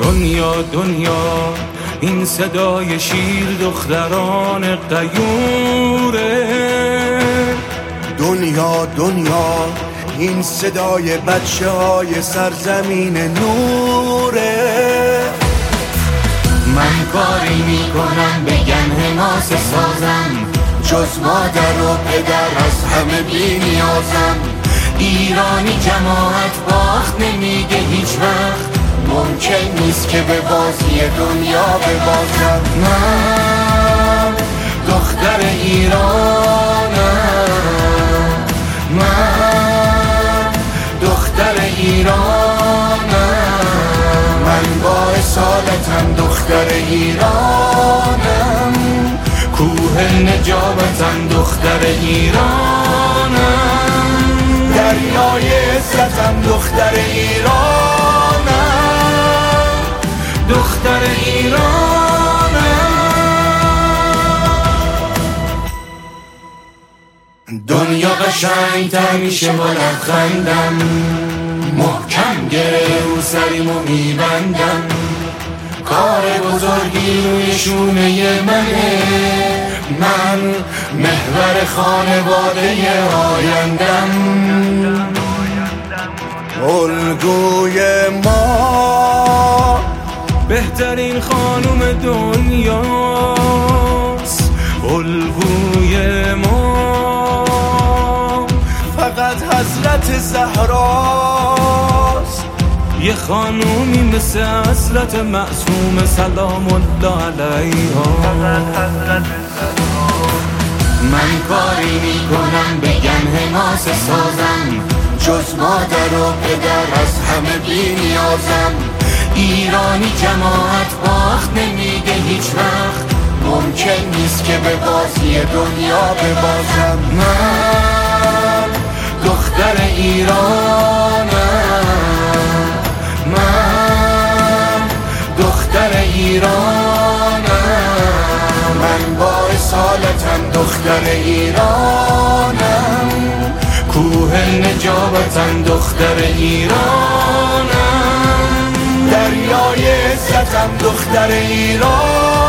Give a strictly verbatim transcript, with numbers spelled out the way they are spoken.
دنیا دنیا این صدای شیر دختران غیوره. دنیا دنیا این صدای بچه های سرزمین نوره. من کاری میکنم بگن حماس سازم، جز مادر و پدر از همه بی نیازم. ایرانی جماعت باخت نمیگه هیچ وقت، ممکن نیست که به بازی دنیا ببازم. من دختر ایرانم، من دختر ایرانم، من با اصالتم دختر ایرانم. کوه نجابتم دختر ایرانم، دریای عزتم دختر ایرانم، دختر ایرانم. دنیا قشنگ‌تر میشه با لبخندم، محکم گره رو سریمو میبندم. کار بزرگی روی شونه منه، من محور خانواده آیندم. الگوی ما بهترین خانوم دنیاست، الگوی ما فقط حضرت زهراست. یه خانومی مثل حضرت معصوم سلام الله علیها. من کاری میکنم بگن حماس سازم، جز مادر و پدر از همه بی نیازم. ایرانی جماعت باخت نمیگه هیچ وقت، ممکن نیست که به بازی دنیا ببازم. من دختر ایرانم، من دختر ایرانم، من با اصالتم دختر ایرانم. کوه نجابتم دختر ایرانم، دریای عزتم دختر ایرانم.